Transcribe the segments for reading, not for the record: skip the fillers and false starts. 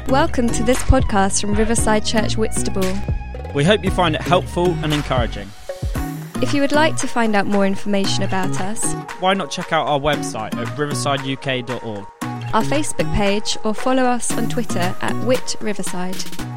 Welcome to this podcast from Riverside Church Whitstable. We hope you find it helpful and encouraging. If you would like to find out more information about us, why not check out our website at riversideuk.org, our Facebook page, or follow us on Twitter at WhitRiverside.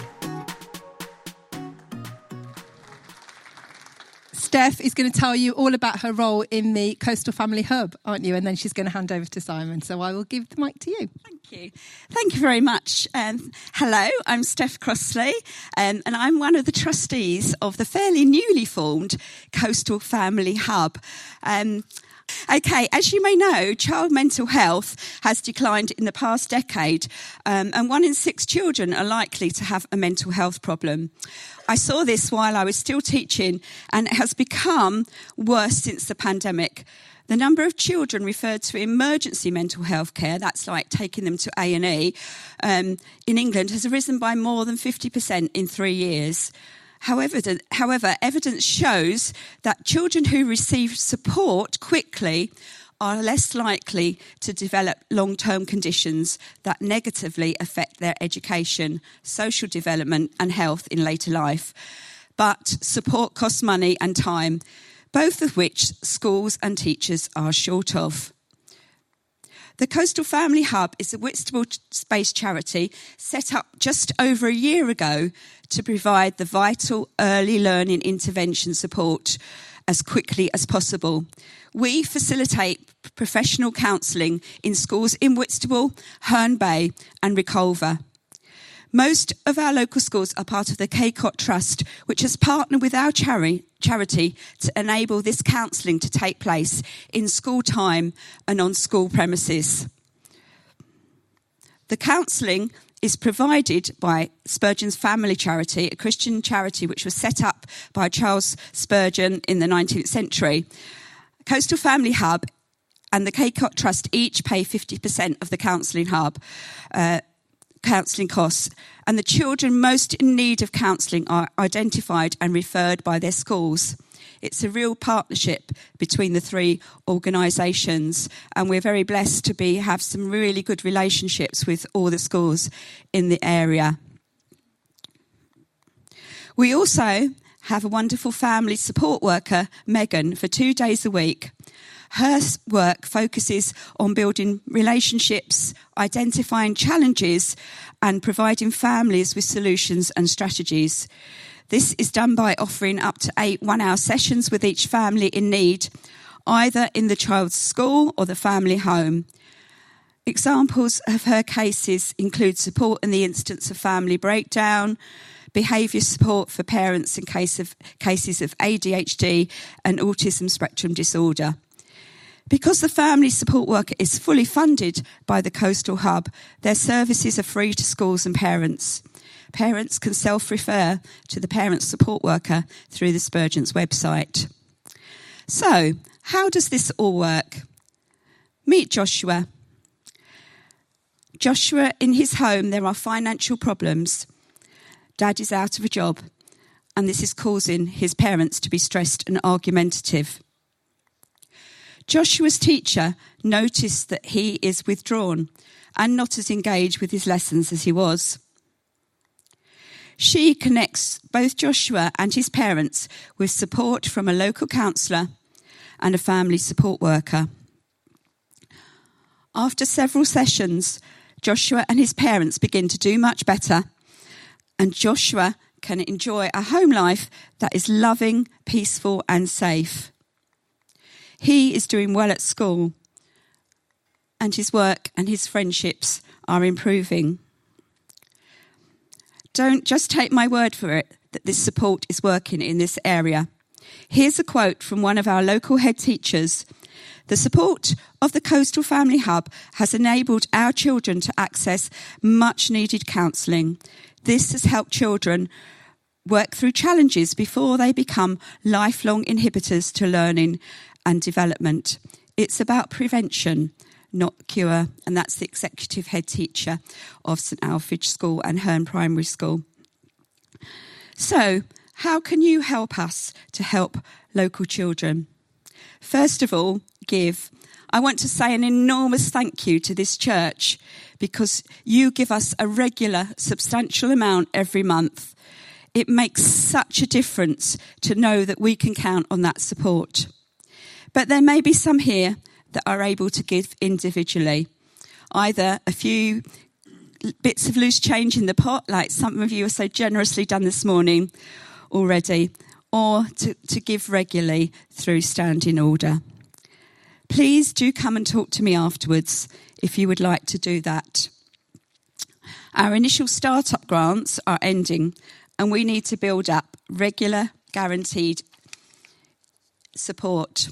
Steph is going to tell you all about her role in the Coastal Family Hub, aren't you? And then she's going to hand over to Simon. So I will give the mic to you. Thank you. Thank you very much. Hello, I'm Steph Crossley, and I'm one of the trustees of the fairly newly formed Coastal Family Hub. Okay, as you may know, child mental health has declined in the past decade, and 1 in 6 children are likely to have a mental health problem. I saw this while I was still teaching, and it has become worse since the pandemic. The number of children referred to emergency mental health care, that's like taking them to A&E, in England has risen by more than 50% in 3 years. However, evidence shows that children who receive support quickly are less likely to develop long-term conditions that negatively affect their education, social development and health in later life. But support costs money and time, both of which schools and teachers are short of. The Coastal Family Hub is a Whitstable-based charity set up just over a year ago to provide the vital early learning intervention support as quickly as possible. We facilitate professional counselling in schools in Whitstable, Herne Bay and Reculver. Most of our local schools are part of the KCOT Trust, which has partnered with our charity to enable this counselling to take place in school time and on school premises. The counselling is provided by Spurgeon's Family Charity, a Christian charity which was set up by Charles Spurgeon in the 19th century. Coastal Family Hub and the KCOT Trust each pay 50% of the counselling costs, and the children most in need of counselling are identified and referred by their schools. It's a real partnership between the 3 organisations, and we're very blessed to have some really good relationships with all the schools in the area. We also have a wonderful family support worker, Megan, for 2 days a week. Her work focuses on building relationships, identifying challenges, and providing families with solutions and strategies. This is done by offering up to 8 one-hour sessions with each family in need, either in the child's school or the family home. Examples of her cases include support in the instance of family breakdown, behaviour support for parents in cases of ADHD and autism spectrum disorder. Because the family support worker is fully funded by the Coastal Hub, their services are free to schools and parents. Parents can self-refer to the parent support worker through the Spurgeon's website. So, how does this all work? Meet Joshua. Joshua, in his home, there are financial problems. Dad is out of a job, and this is causing his parents to be stressed and argumentative. Joshua's teacher noticed that he is withdrawn and not as engaged with his lessons as he was. She connects both Joshua and his parents with support from a local counsellor and a family support worker. After several sessions, Joshua and his parents begin to do much better, and Joshua can enjoy a home life that is loving, peaceful and safe. He is doing well at school, and his work and his friendships are improving. Don't just take my word for it that this support is working in this area. Here's a quote from one of our local head teachers. The support of the Coastal Family Hub has enabled our children to access much needed counselling. This has helped children work through challenges before they become lifelong inhibitors to learning and development. It's about prevention, not cure, and that's the executive head teacher of St Alphege School and Herne Primary School. So, how can you help us to help local children? First of all, give. I want to say an enormous thank you to this church because you give us a regular, substantial amount every month. It makes such a difference to know that we can count on that support. But there may be some here that are able to give individually, either a few bits of loose change in the pot, like some of you have so generously done this morning already, or to give regularly through standing order. Please do come and talk to me afterwards if you would like to do that. Our initial startup grants are ending, and we need to build up regular, guaranteed support.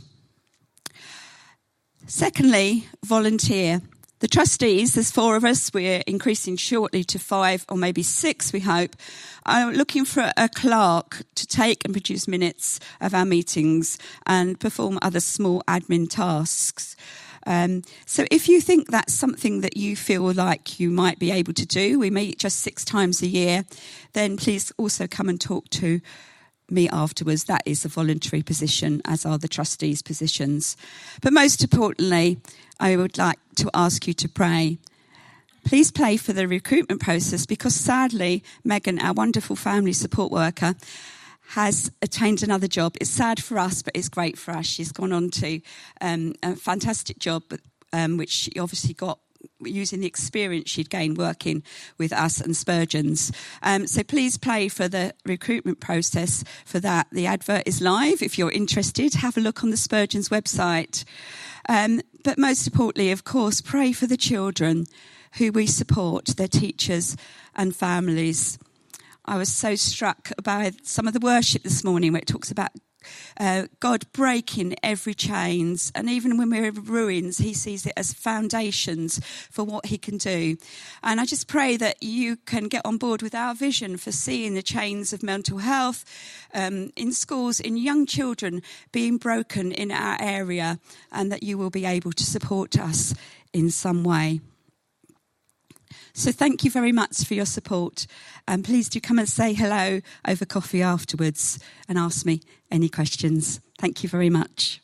Secondly, volunteer. The trustees, there's 4 of us, we're increasing shortly to 5 or maybe 6, we hope, are looking for a clerk to take and produce minutes of our meetings and perform other small admin tasks. So if you think that's something that you feel like you might be able to do, we meet just 6 times a year, then please also come and talk to me afterwards. That is a voluntary position, as are the trustees' positions. But most importantly, I would like to ask you to pray. Please pray for the recruitment process because sadly, Megan, our wonderful family support worker, has attained another job. It's sad for us, but it's great for us. She's gone on to a fantastic job, which she obviously got using the experience she'd gained working with us and Spurgeon's. So please pray for the recruitment process for that. The advert is live. If you're interested, have a look on the Spurgeon's website. But most importantly, of course, pray for the children who we support, their teachers and families. I was so struck by some of the worship this morning where it talks about God breaking every chains, and even when we're in ruins, he sees it as foundations for what he can do. And I just pray that you can get on board with our vision for seeing the chains of mental health in schools, in young children being broken in our area, and that you will be able to support us in some way. So thank you very much for your support. And please do come and say hello over coffee afterwards and ask me any questions. Thank you very much.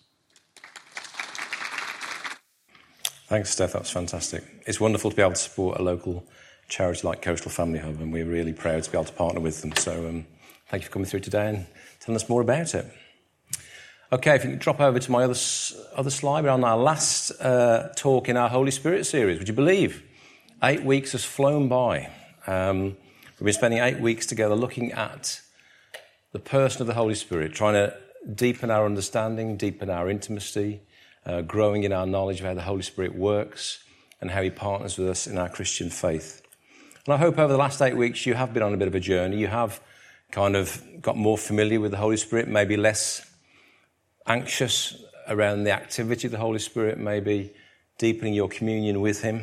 Thanks, Steph. That's fantastic. It's wonderful to be able to support a local charity like Coastal Family Hub, and we're really proud to be able to partner with them. So thank you for coming through today and telling us more about it. Okay, if you can drop over to my other slide. We're on our last talk in our Holy Spirit series. Would you believe? 8 weeks has flown by. We've been spending 8 weeks together looking at the person of the Holy Spirit, trying to deepen our understanding, deepen our intimacy, growing in our knowledge of how the Holy Spirit works and how he partners with us in our Christian faith. And I hope over the last 8 weeks you have been on a bit of a journey. You have kind of got more familiar with the Holy Spirit, maybe less anxious around the activity of the Holy Spirit, maybe deepening your communion with him.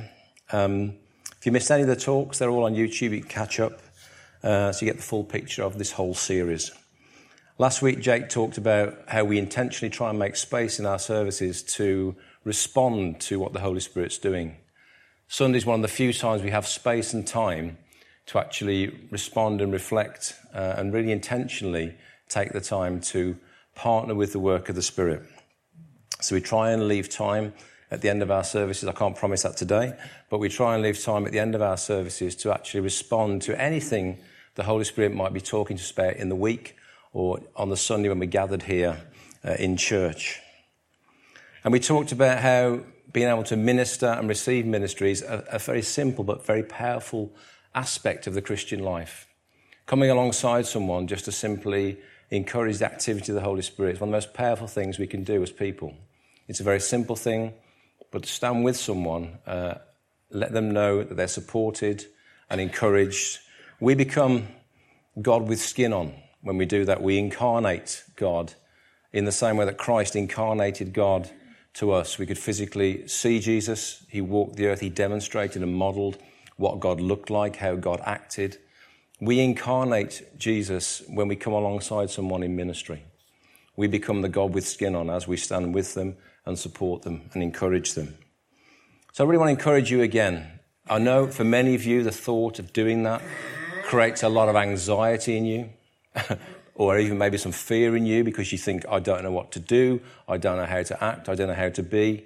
If you missed any of the talks, they're all on YouTube. You can catch up so you get the full picture of this whole series. Last week, Jake talked about how we intentionally try and make space in our services to respond to what the Holy Spirit's doing. Sunday's one of the few times we have space and time to actually respond and reflect and really intentionally take the time to partner with the work of the Spirit. So we try and leave time at the end of our services. I can't promise that today, but we try and leave time at the end of our services to actually respond to anything the Holy Spirit might be talking to us about in the week or on the Sunday when we gathered here in church. And we talked about how being able to minister and receive ministry is a very simple but very powerful aspect of the Christian life. Coming alongside someone just to simply encourage the activity of the Holy Spirit is one of the most powerful things we can do as people. It's a very simple thing, but to stand with someone, let them know that they're supported and encouraged. We become God with skin on when we do that. We incarnate God in the same way that Christ incarnated God to us. We could physically see Jesus. He walked the earth. He demonstrated and modeled what God looked like, how God acted. We incarnate Jesus when we come alongside someone in ministry. We become the God with skin on as we stand with them and support them and encourage them. So I really want to encourage you again. I know for many of you, the thought of doing that creates a lot of anxiety in you, or even maybe some fear in you because you think, I don't know what to do, I don't know how to act, I don't know how to be.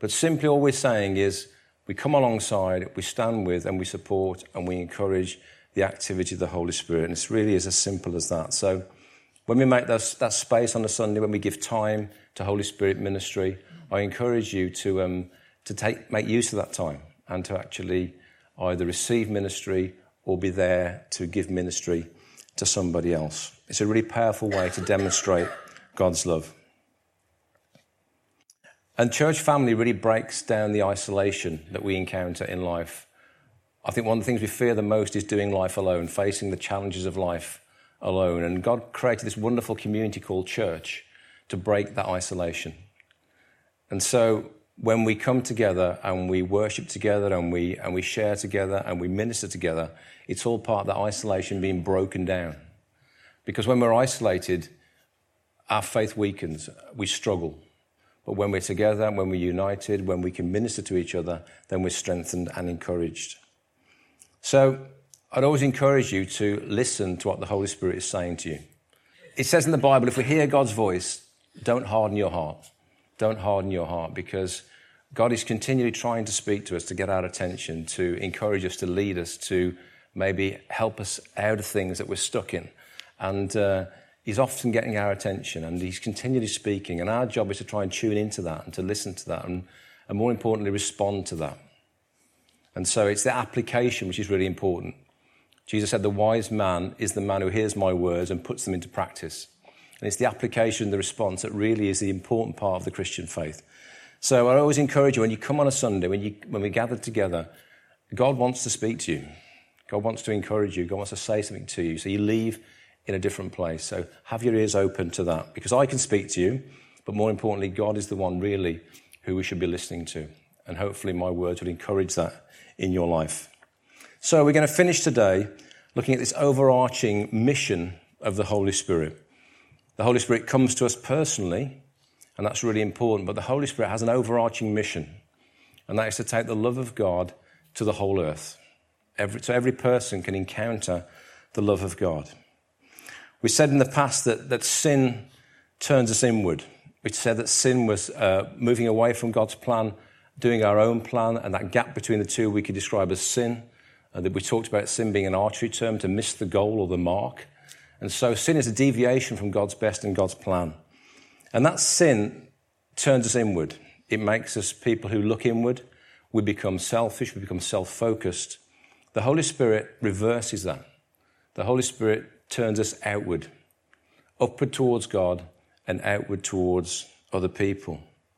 But simply all we're saying is we come alongside, we stand with, and we support, and we encourage the activity of the Holy Spirit. And it really is as simple as that. So when we make that space on a Sunday, when we give time to Holy Spirit ministry, I encourage you to make use of that time and to actually either receive ministry or be there to give ministry to somebody else. It's a really powerful way to demonstrate God's love. And church family really breaks down the isolation that we encounter in life. I think one of the things we fear the most is doing life alone, facing the challenges of life alone. And God created this wonderful community called church to break that isolation. And so when we come together and we worship together and we share together and we minister together, it's all part of that isolation being broken down. Because when we're isolated, our faith weakens, we struggle. But when we're together, when we're united, when we can minister to each other, then we're strengthened and encouraged. So I'd always encourage you to listen to what the Holy Spirit is saying to you. It says in the Bible, if we hear God's voice, don't harden your heart. Don't harden your heart, because God is continually trying to speak to us, to get our attention, to encourage us, to lead us, to maybe help us out of things that we're stuck in. And he's often getting our attention, and he's continually speaking. And our job is to try and tune into that and to listen to that and more importantly, respond to that. And so it's the application which is really important. Jesus said the wise man is the man who hears my words and puts them into practice. And it's the application, the response that really is the important part of the Christian faith. So I always encourage you, when you come on a Sunday, when we gather together, God wants to speak to you. God wants to encourage you. God wants to say something to you. So you leave in a different place. So have your ears open to that, because I can speak to you, but more importantly, God is the one really who we should be listening to. And hopefully my words will encourage that in your life. So we're going to finish today looking at this overarching mission of the Holy Spirit. The Holy Spirit comes to us personally, and that's really important, but the Holy Spirit has an overarching mission, and that is to take the love of God to the whole earth. So every person can encounter the love of God. We said in the past that sin turns us inward. We said that sin was moving away from God's plan, doing our own plan, and that gap between the two we could describe as sin. That we talked about sin being an archery term, to miss the goal or the mark. And so sin is a deviation from God's best and God's plan. And that sin turns us inward. It makes us people who look inward. We become selfish. We become self-focused. The Holy Spirit reverses that. The Holy Spirit turns us outward, upward towards God and outward towards other people.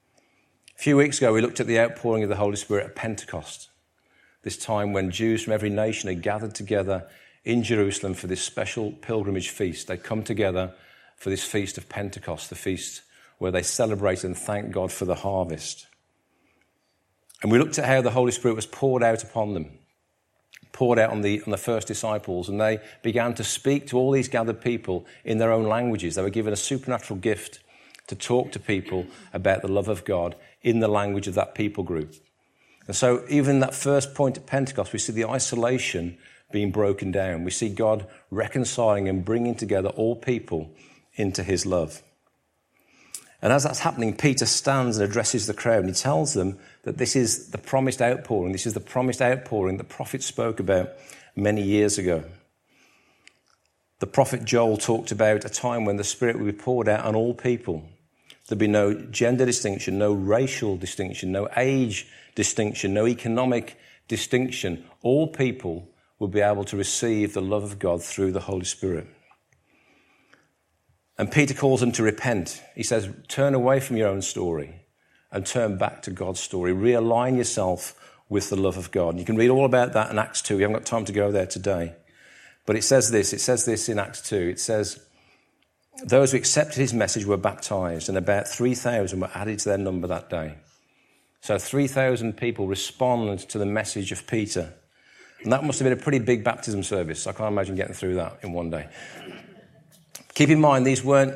A few weeks ago, we looked at the outpouring of the Holy Spirit at Pentecost, this time when Jews from every nation had gathered together in Jerusalem for this special pilgrimage feast. They come together for this feast of Pentecost, the feast where they celebrate and thank God for the harvest. And we looked at how the Holy Spirit was poured out upon them, poured out on the first disciples, and they began to speak to all these gathered people in their own languages. They were given a supernatural gift to talk to people about the love of God in the language of that people group. And so even that first point at Pentecost, we see the isolation being broken down. We see God reconciling and bringing together all people into his love. And as that's happening, Peter stands and addresses the crowd, and he tells them that this is the promised outpouring. This is the promised outpouring the prophet spoke about many years ago. The prophet Joel talked about a time when the Spirit would be poured out on all people. There'd be no gender distinction, no racial distinction, no age distinction, no economic distinction. All people would be able to receive the love of God through the Holy Spirit. And Peter calls them to repent. He says, turn away from your own story and turn back to God's story. Realign yourself with the love of God. And you can read all about that in Acts 2. We haven't got time to go there today. But it says this in Acts 2. It says, those who accepted his message were baptized, and about 3,000 were added to their number that day. So 3,000 people responded to the message of Peter. And that must have been a pretty big baptism service. I can't imagine getting through that in one day. Keep in mind, these were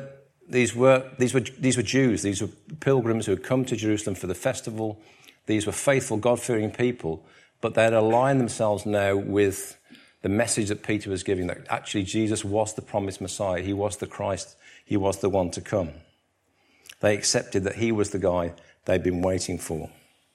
Jews. These were pilgrims who had come to Jerusalem for the festival. These were faithful, God-fearing people, but they had aligned themselves now with the message that Peter was giving, that actually Jesus was the promised Messiah. He was the Christ. He was the one to come. They accepted that he was the guy they'd been waiting for.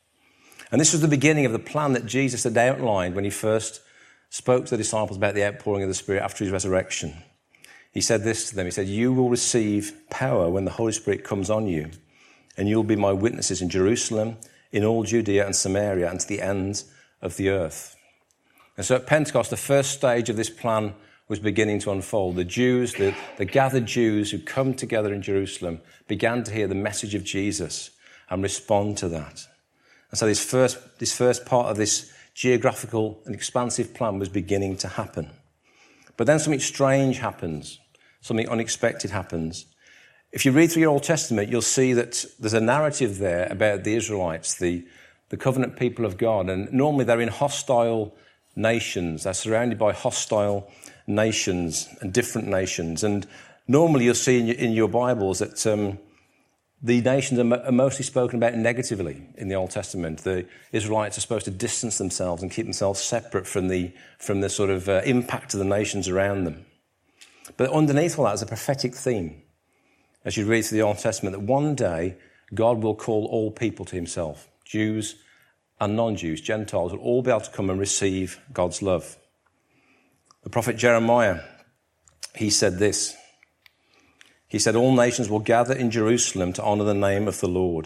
And this was the beginning of the plan that Jesus had outlined when he first spoke to the disciples about the outpouring of the Spirit after his resurrection. He said this to them. He said, "You will receive power when the Holy Spirit comes on you, and you'll be my witnesses in Jerusalem, in all Judea and Samaria, and to the ends of the earth." And so at Pentecost, the first stage of this plan was beginning to unfold. The Jews, the gathered Jews who come together in Jerusalem, began to hear the message of Jesus and respond to that. And so this first part of this geographical and expansive plan was beginning to happen. But then something strange happens. Something unexpected happens. If you read through your Old Testament, you'll see that there's a narrative there about the Israelites, the covenant people of God. And normally they're in hostile nations. They're surrounded by hostile nations and different nations. And normally you'll see in your Bibles that the nations are mostly spoken about negatively in the Old Testament. The Israelites are supposed to distance themselves and keep themselves separate from the sort of impact of the nations around them. But underneath all that is a prophetic theme, as you read through the Old Testament, that one day God will call all people to himself. Jews and non-Jews, Gentiles, will all be able to come and receive God's love. The prophet Jeremiah, he said this. He said, "All nations will gather in Jerusalem to honour the name of the Lord."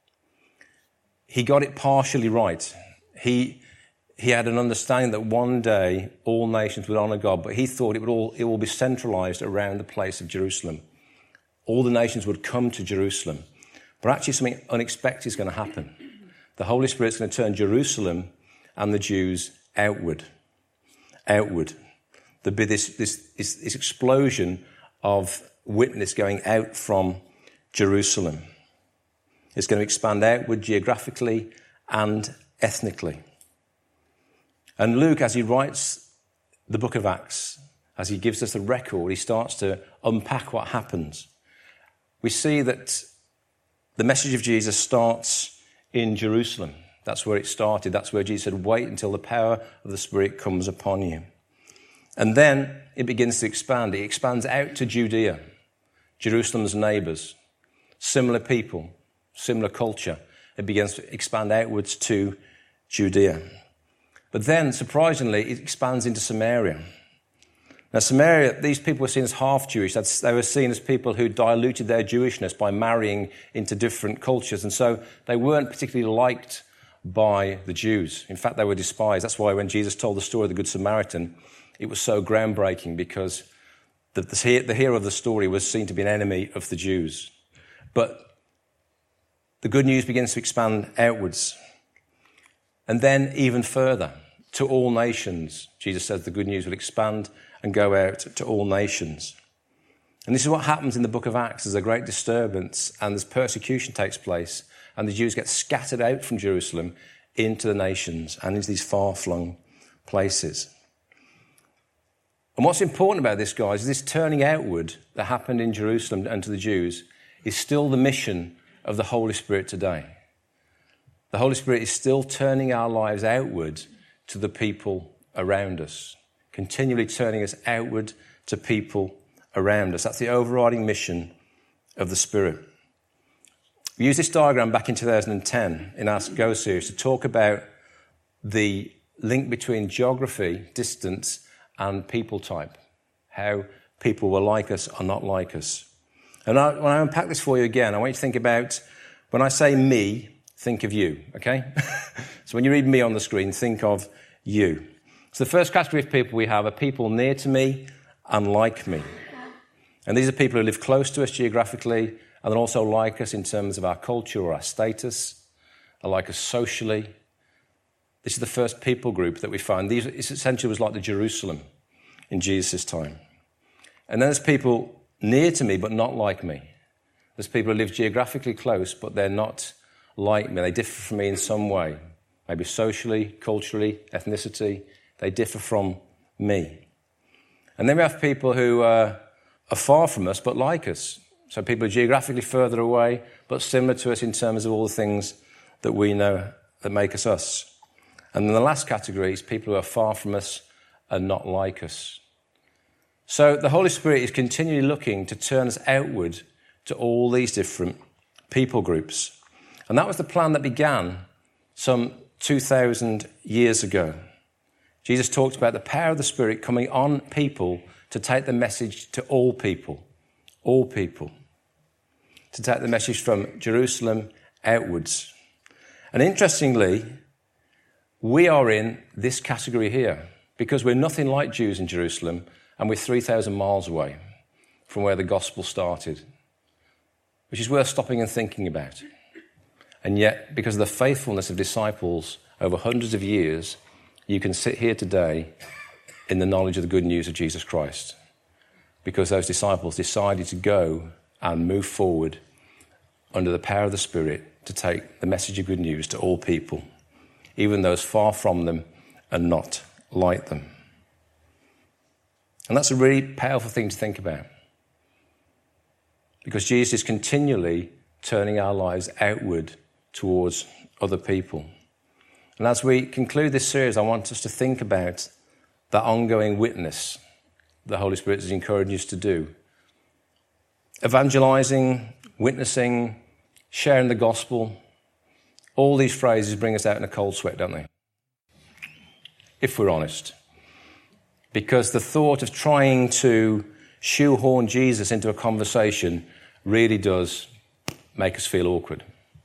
He got it partially right. He had an understanding that one day all nations would honour God, but he thought it will be centralised around the place of Jerusalem. All the nations would come to Jerusalem. But actually something unexpected is going to happen. The Holy Spirit's going to turn Jerusalem and the Jews outward. Outward. There'll be this explosion of witness going out from Jerusalem. It's going to expand outward geographically and ethnically. And Luke, as he writes the book of Acts, as he gives us the record, he starts to unpack what happens. We see that the message of Jesus starts in Jerusalem. That's where it started. That's where Jesus said, "Wait until the power of the Spirit comes upon you." And then it begins to expand. It expands out to Judea, Jerusalem's neighbours, similar people, similar culture. It begins to expand outwards to Judea. But then, surprisingly, it expands into Samaria. Now, Samaria, these people were seen as half-Jewish. They were seen as people who diluted their Jewishness by marrying into different cultures. And so they weren't particularly liked by the Jews. In fact, they were despised. That's why when Jesus told the story of the Good Samaritan, it was so groundbreaking, because the hero of the story was seen to be an enemy of the Jews. But the good news begins to expand outwards. And then even further, to all nations. Jesus says the good news will expand and go out to all nations. And this is what happens in the book of Acts. There's a great disturbance and there's persecution takes place, and the Jews get scattered out from Jerusalem into the nations and into these far-flung places. And what's important about this, guys, is this turning outward that happened in Jerusalem and to the Jews is still the mission of the Holy Spirit today. The Holy Spirit is still turning our lives outward to the people around us, continually turning us outward to people around us. That's the overriding mission of the Spirit. We used this diagram back in 2010 in our Go series to talk about the link between geography, distance, and people type, how people were like us or not like us. And when I unpack this for you again, I want you to think about, when I say me, think of you, okay? So when you read me on the screen, think of you. So the first category of people we have are people near to me and like me. And these are people who live close to us geographically and then also like us in terms of our culture or our status, or like us socially. This is the first people group that we find. These essentially was like the Jerusalem in Jesus' time. And then there's people near to me but not like me. There's people who live geographically close but they're not like me. They differ from me in some way, maybe socially, culturally, ethnicity. They differ from me. And then we have people who are far from us but like us. So people are geographically further away but similar to us in terms of all the things that we know that make us us. And then the last category is people who are far from us and not like us. So the Holy Spirit is continually looking to turn us outward to all these different people groups. And that was the plan that began some 2,000 years ago. Jesus talked about the power of the Spirit coming on people to take the message to all people, to take the message from Jerusalem outwards. And interestingly, we are in this category here because we're nothing like Jews in Jerusalem and we're 3,000 miles away from where the gospel started, which is worth stopping and thinking about. And yet, because of the faithfulness of disciples over hundreds of years, you can sit here today in the knowledge of the good news of Jesus Christ, because those disciples decided to go and move forward under the power of the Spirit to take the message of good news to all people, even those far from them and not like them. And that's a really powerful thing to think about, because Jesus is continually turning our lives outward towards other people. And as we conclude this series, I want us to think about that ongoing witness the Holy Spirit is encouraging us to do. Evangelizing, witnessing, sharing the gospel, all these phrases bring us out in a cold sweat, don't they? If we're honest. Because the thought of trying to shoehorn Jesus into a conversation really does make us feel awkward.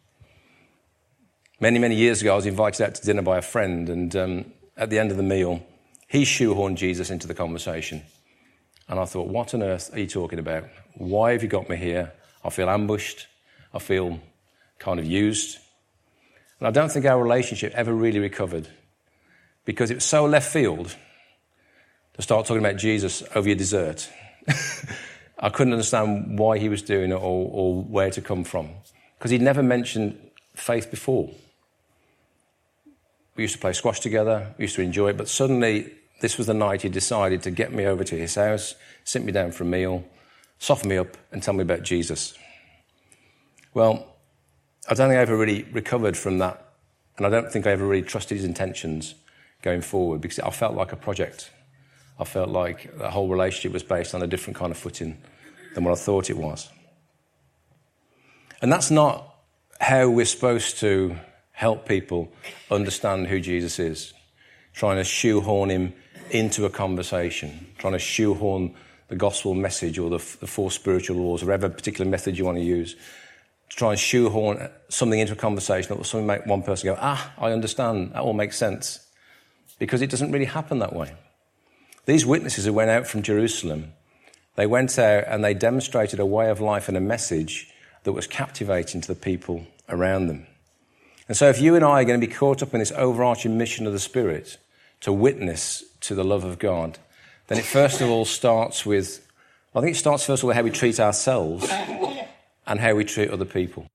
Many, many years ago, I was invited out to dinner by a friend, and at the end of the meal, he shoehorned Jesus into the conversation. And I thought, what on earth are you talking about? Why have you got me here? I feel ambushed. I feel kind of used. And I don't think our relationship ever really recovered, because it was so left field to start talking about Jesus over your dessert. I couldn't understand why he was doing it or where to come from, because he'd never mentioned faith before. We used to play squash together, we used to enjoy it, but suddenly this was the night he decided to get me over to his house, sit me down for a meal, soften me up and tell me about Jesus. Well, I don't think I ever really recovered from that, and I don't think I ever really trusted his intentions going forward, because I felt like a project. I felt like the whole relationship was based on a different kind of footing than what I thought it was. And that's not how we're supposed to help people understand who Jesus is, trying to shoehorn him into a conversation, trying to shoehorn the gospel message or the four spiritual laws, or whatever particular method you want to use, to try and shoehorn something into a conversation that will suddenly make one person go, I understand, that all makes sense. Because it doesn't really happen that way. These witnesses who went out from Jerusalem, they went out and they demonstrated a way of life and a message that was captivating to the people around them. And so if you and I are going to be caught up in this overarching mission of the Spirit to witness to the love of God, then it first of all starts with, I think it starts first of all with how we treat ourselves and how we treat other people.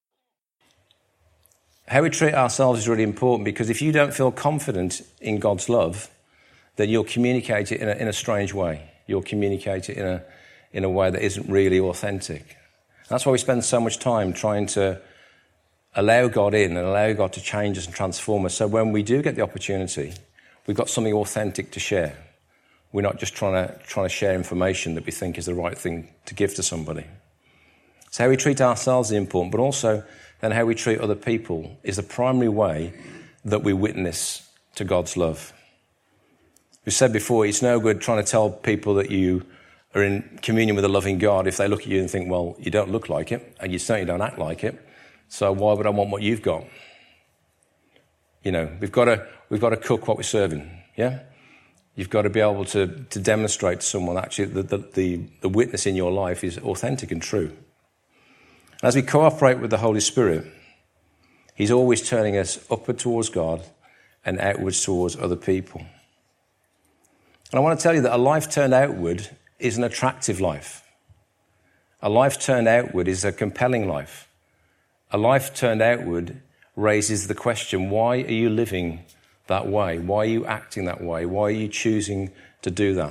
How we treat ourselves is really important, because if you don't feel confident in God's love, then you'll communicate it in a strange way. You'll communicate it in a way that isn't really authentic. That's why we spend so much time trying to allow God in and allow God to change us and transform us. So when we do get the opportunity, we've got something authentic to share. We're not just trying to share information that we think is the right thing to give to somebody. So how we treat ourselves is important, but also then how we treat other people is the primary way that we witness to God's love. We said before, it's no good trying to tell people that you are in communion with a loving God if they look at you and think, well, you don't look like it, and you certainly don't act like it, so why would I want what you've got? You know, we've got to cook what we're serving, yeah? You've got to be able to demonstrate to someone actually that the witness in your life is authentic and true. As we cooperate with the Holy Spirit, he's always turning us upward towards God and outwards towards other people. And I want to tell you that a life turned outward is an attractive life. A life turned outward is a compelling life. A life turned outward raises the question, why are you living that way? Why are you acting that way? Why are you choosing to do that?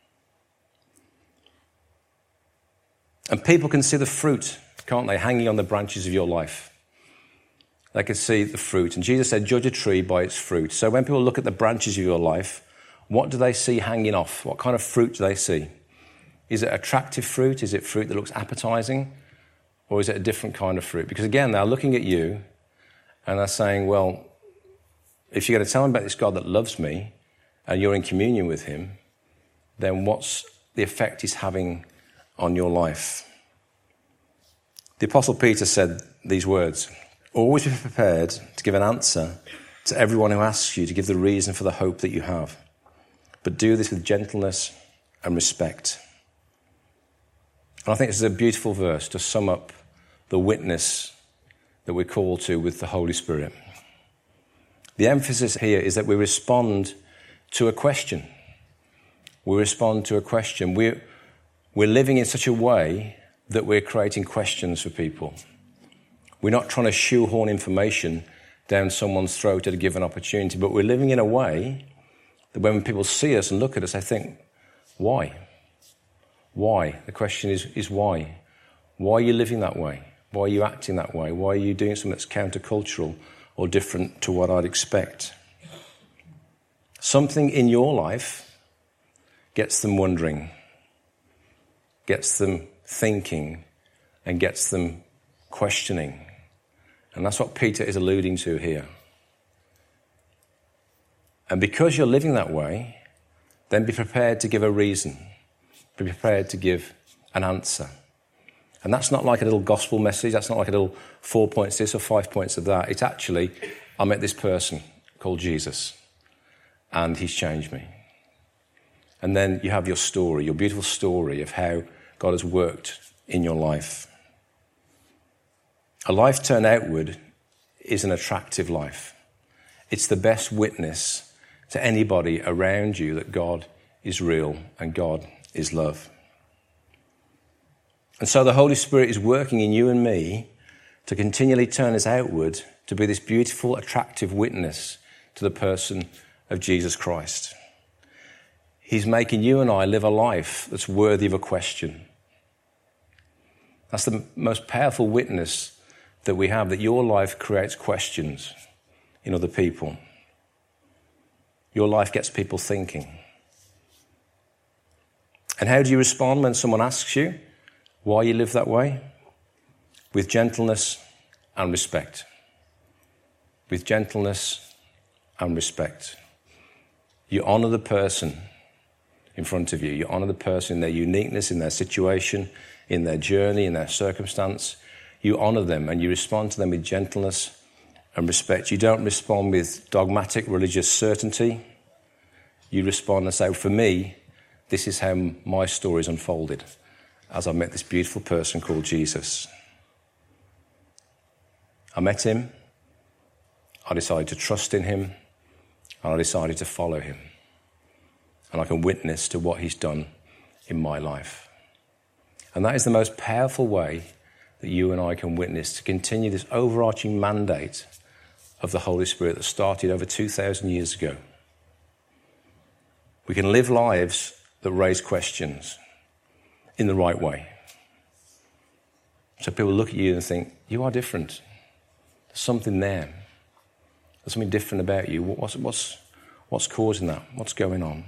And people can see the fruit, can't they, hanging on the branches of your life. They can see the fruit. And Jesus said, judge a tree by its fruit. So when people look at the branches of your life, what do they see hanging off? What kind of fruit do they see? Is it attractive fruit? Is it fruit that looks appetizing? Or is it a different kind of fruit? Because again, they're looking at you and they're saying, well, if you're going to tell them about this God that loves me and you're in communion with him, then what's the effect he's having on your life? The Apostle Peter said these words, always be prepared to give an answer to everyone who asks you to give the reason for the hope that you have. But do this with gentleness and respect. And I think this is a beautiful verse to sum up the witness that we're called to with the Holy Spirit. The emphasis here is that we respond to a question. We respond to a question. We're living in such a way that we're creating questions for people. We're not trying to shoehorn information down someone's throat at a given opportunity, but we're living in a way that when people see us and look at us, they think, why? Why? The question is why? Why are you living that way? Why are you acting that way? Why are you doing something that's countercultural or different to what I'd expect? Something in your life gets them wondering, gets them thinking, and gets them questioning. And that's what Peter is alluding to here. And because you're living that way, then be prepared to give a reason. Be prepared to give an answer. And that's not like a little gospel message. That's not like a little 4 points this or 5 points of that. It's actually, I met this person called Jesus, and he's changed me. And then you have your story, your beautiful story of how God has worked in your life. A life turned outward is an attractive life. It's the best witness to anybody around you that God is real and God is love. And so the Holy Spirit is working in you and me to continually turn us outward to be this beautiful, attractive witness to the person of Jesus Christ. He's making you and I live a life that's worthy of a question. That's the most powerful witness that we have, that your life creates questions in other people. Your life gets people thinking. And how do you respond when someone asks you why you live that way? With gentleness and respect. With gentleness and respect. You honour the person in front of you. You honour the person in their uniqueness, in their situation, in their journey, in their circumstance. You honour them and you respond to them with gentleness and respect. You don't respond with dogmatic religious certainty. You respond and say, for me, this is how my story is unfolded as I met this beautiful person called Jesus. I met him, I decided to trust in him, and I decided to follow him. And I can witness to what he's done in my life. And that is the most powerful way that you and I can witness, to continue this overarching mandate of the Holy Spirit that started over 2,000 years ago. We can live lives that raise questions in the right way. So people look at you and think, you are different. There's something there. There's something different about you. What's causing that? What's going on?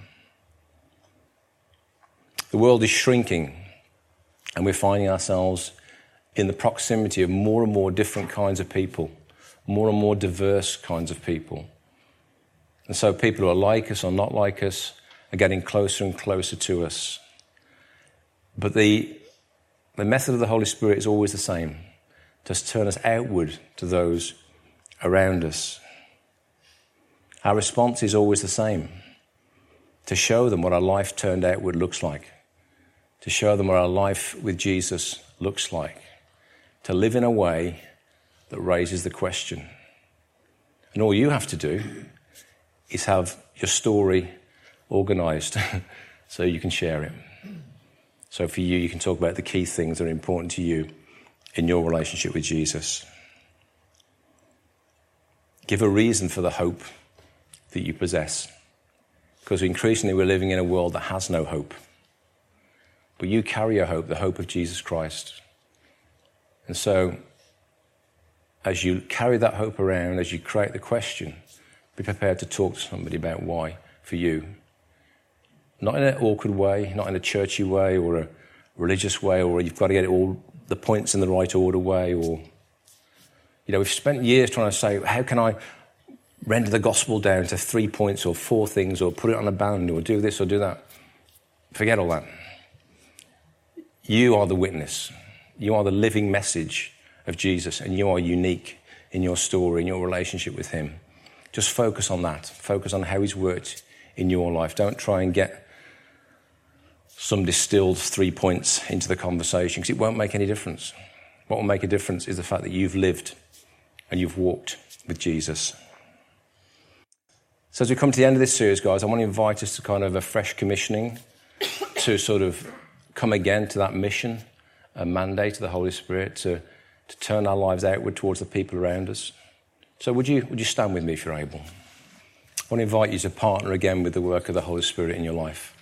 The world is shrinking, and we're finding ourselves in the proximity of more and more different kinds of people, more and more diverse kinds of people. And so people who are like us or not like us are getting closer and closer to us. But the method of the Holy Spirit is always the same, to turn us outward to those around us. Our response is always the same, to show them what our life turned outward looks like, to show them what our life with Jesus looks like, to live in a way that raises the question. And all you have to do is have your story organised so you can share it. So for you can talk about the key things that are important to you in your relationship with Jesus. Give a reason for the hope that you possess, because increasingly we're living in a world that has no hope. But you carry a hope, the hope of Jesus Christ. And so, as you carry that hope around, as you create the question, be prepared to talk to somebody about why for you. Not in an awkward way, not in a churchy way or a religious way, or you've got to get all the points in the right order way, or, we've spent years trying to say, how can I render the gospel down to 3 points or 4 things or put it on a band or do this or do that. Forget all that. You are the witness. You are the living message of Jesus, and you are unique in your story, in your relationship with him. Just focus on that. Focus on how he's worked in your life. Don't try and get some distilled 3 points into the conversation, because it won't make any difference. What will make a difference is the fact that you've lived and you've walked with Jesus. So as we come to the end of this series, guys, I want to invite us to kind of a fresh commissioning to sort of come again to that mission, a mandate of the Holy Spirit to turn our lives outward towards the people around us. So would you stand with me if you're able? I want to invite you to partner again with the work of the Holy Spirit in your life.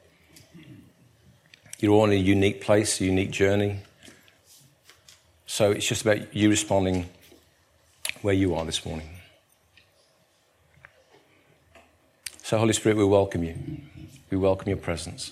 You're all in a unique place, a unique journey. So it's just about you responding where you are this morning. So Holy Spirit, we welcome you. We welcome your presence.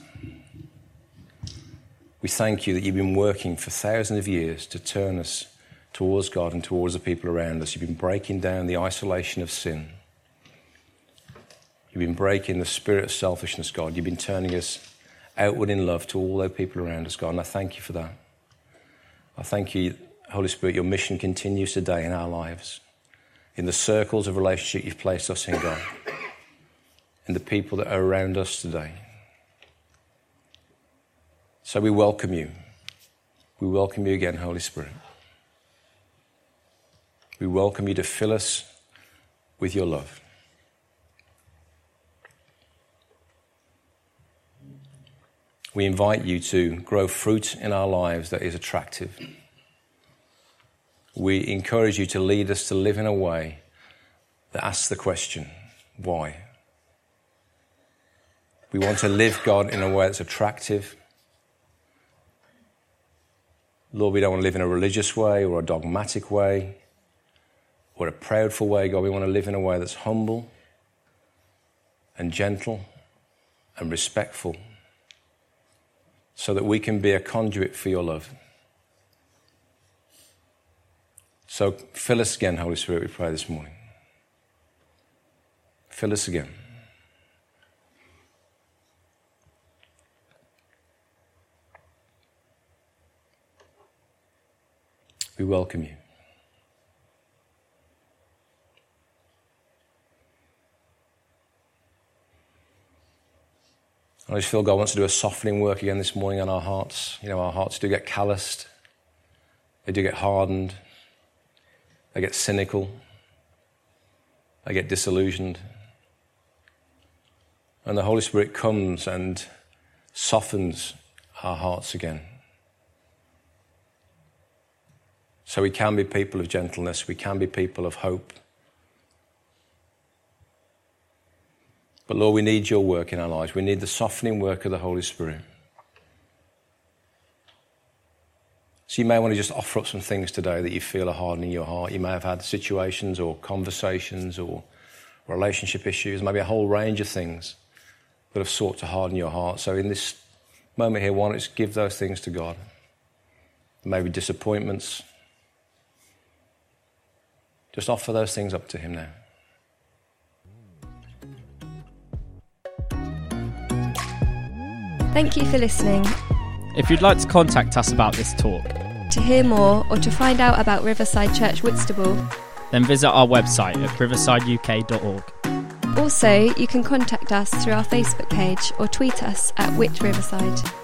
We thank you that you've been working for thousands of years to turn us towards God and towards the people around us. You've been breaking down the isolation of sin. You've been breaking the spirit of selfishness, God. You've been turning us outward in love to all those people around us, God, and I thank you for that. I thank you, Holy Spirit, your mission continues today in our lives, in the circles of relationship you've placed us in, God, in the people that are around us today. So we welcome you. We welcome you again, Holy Spirit. We welcome you to fill us with your love. We invite you to grow fruit in our lives that is attractive. We encourage you to lead us to live in a way that asks the question, why? We want to live, God, in a way that's attractive. Lord, we don't want to live in a religious way or a dogmatic way or a proudful way, God. We want to live in a way that's humble and gentle and respectful, so that we can be a conduit for your love. So fill us again, Holy Spirit, we pray this morning. Fill us again. We welcome you. I just feel God wants to do a softening work again this morning on our hearts. You know, our hearts do get calloused. They do get hardened. They get cynical. They get disillusioned. And the Holy Spirit comes and softens our hearts again. So we can be people of gentleness. We can be people of hope. But Lord, we need your work in our lives. We need the softening work of the Holy Spirit. So you may want to just offer up some things today that you feel are hardening your heart. You may have had situations or conversations or relationship issues, maybe a whole range of things that have sought to harden your heart. So in this moment here, why don't you just give those things to God? Maybe disappointments. Just offer those things up to him now. Thank you for listening. If you'd like to contact us about this talk, To hear more or to find out about Riverside Church Whitstable, then visit our website at riversideuk.org. also you can contact us through our Facebook page or tweet us at Whit Riverside.